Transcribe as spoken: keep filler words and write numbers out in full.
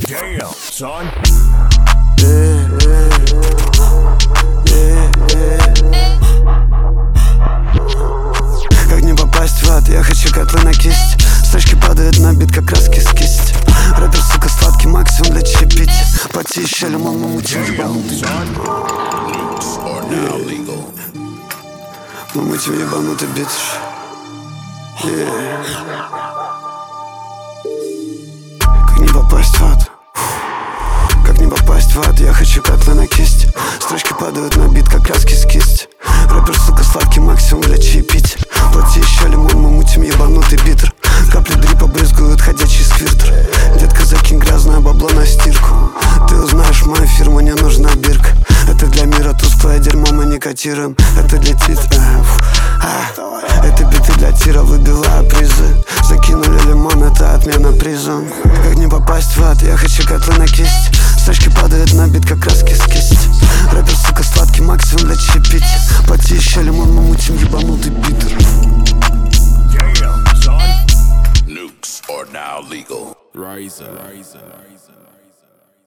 Damn, son. Yeah, yeah, yeah, yeah. Как не попасть в ад, я хочу котлы на кисть. Строчки падают на бит, как краски с кисти. Рэпер, сука, сладкий максимум для чипить. Плати еще лимон, мы мутим ебанутый. Мы мутим ебанутый бит. Yeah. Как не попасть в ад? Как не попасть в ад? Я хочу котлы на кисть. Строчки падают на бит, как краски с кисти. Рэпер, сука, сладкий максимум для чаепития. Плати еще лимон, мы мутим ебанутый битер. Капли дрипа брызгают ходячий сквиртер. Детка, закинь грязное бабло на стирку. Ты узнаешь, в мою фирму не нужна бирка. Это для мира тусклое дерьмо, мы не котируем. Это для тит... а, это биты для тира, выбивая призы. Закинули лимон, это отмена приза. Как не попасть в ад? Я хочу котлы на кисть. Строчки падают на бит, как краски с кисти. Рэпер, сука, сладкий максимум для чаепития. Плати еще лимон, мы мутим ебанутый битер. Damn, son. Nukes are now legal. Riser. Riser. Riser.